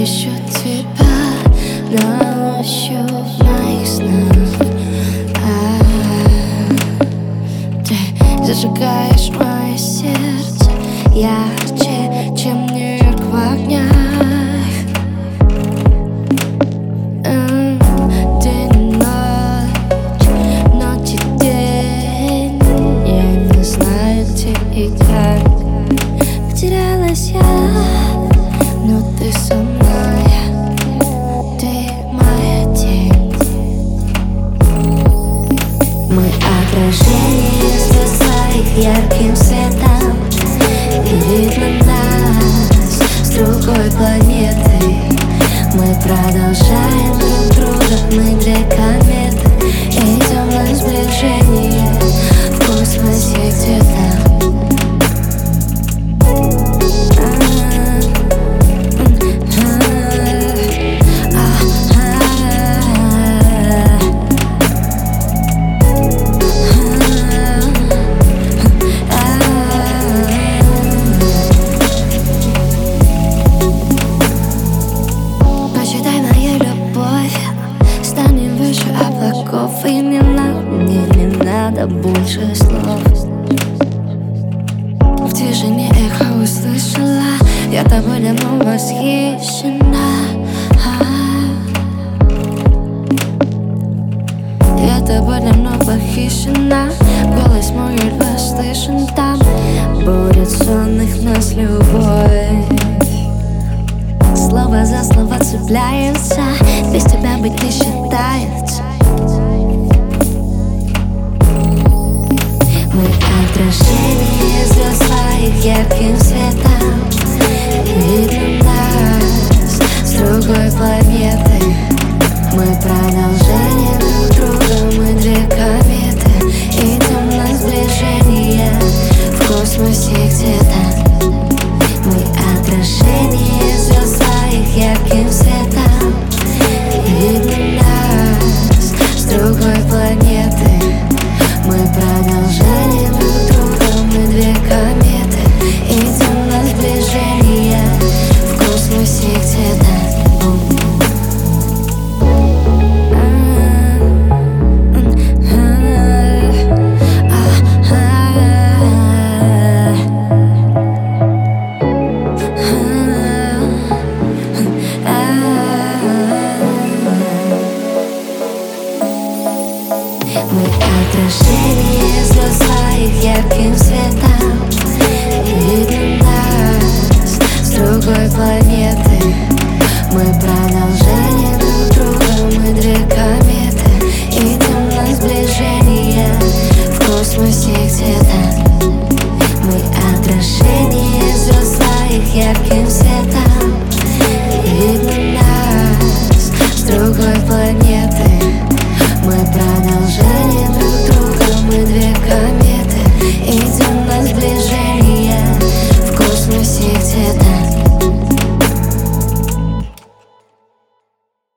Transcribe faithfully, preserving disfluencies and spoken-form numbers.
ищу тебя на ощупь моих снов. А, ты зажигаешь мое сердце ярче, чем Нью-Йорк в огнях. День и ночь, ночь и день, я не знаю, где и как. Потерялась я, но ты со мной, ты моя тень. Мы отражение звезд своих ярким светом, и видно нас с другой планеты. Мы продолжаем друг друга, мы две кометы, идем на сближение в космосе где-то. Облаков, и не надо, мне не надо больше слов. В тишине эхо услышала, я тобой давно восхищена. Я тобой давно похищена, голос мой едва слышен там. Будет сонных нас любовь, слово за слово цепляется, без тебя быть не считается. Мы отражение звезд своих ярким светом, видно нас с другой планеты. Мы продолжение друг друга, мы две кометы, идем на сближение в космосе где-то.